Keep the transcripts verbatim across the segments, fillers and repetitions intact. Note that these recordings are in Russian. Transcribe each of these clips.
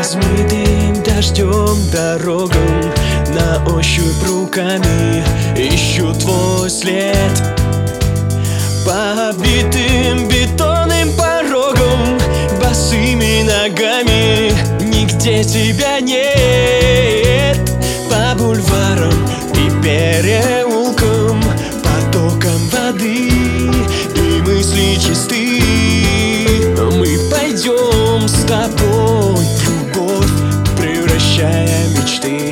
размытым дождем дорогам, на ощупь руками ищу твой след. По оббитым бетонным порогам, босыми ногами, нигде тебя нет. По бульварам и переулкам, потокам воды и мысли чисты. Мы пойдем с тобой в любовь, превращая мечты.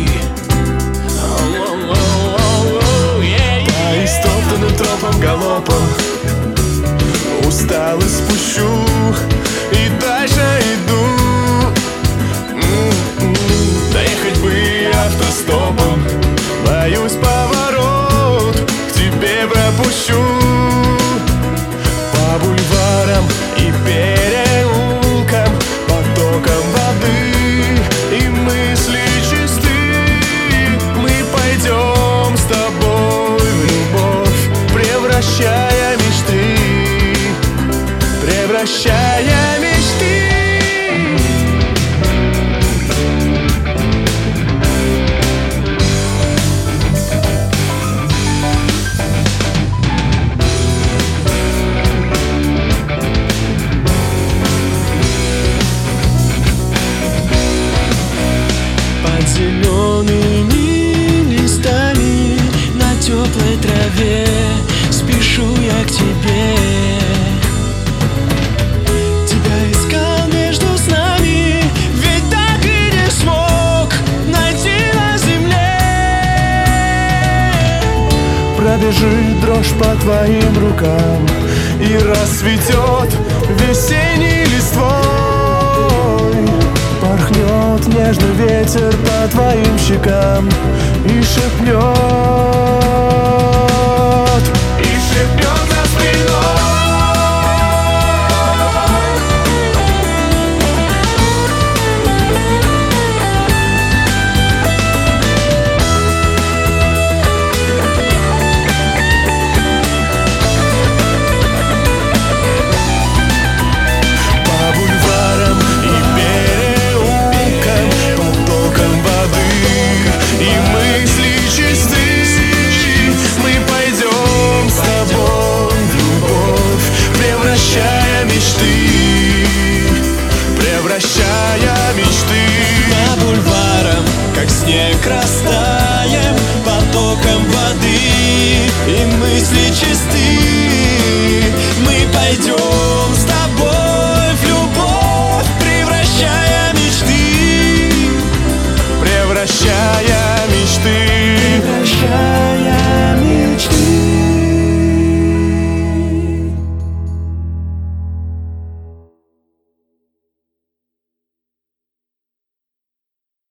По истоптанным тропам галопом устало спущу и дальше иду. Доехать бы автостопом, боюсь поворот, к тебе пропущу. По бульварам и переулкам, потокам воды и мысли чисты. Мы пойдем с тобой в любовь, превращая мечты, превращая мечты. Под зелеными листами на теплой траве спешу я к тебе. Тебя искал между снами, ведь так и не смог найти на земле. Пробежит дрожь по твоим рукам, и расцветет весенний листвой. Порхнет нежный ветер по твоим щекам и шепнет, и шепнет за спиной. По бульварам и переулкам, потокам воды и мысли чисты. Мы пойдем с тобой в любовь, превращая мечты, превращая мечты. По бульварам, как снег, растаем, потокам воды и мысли чисты.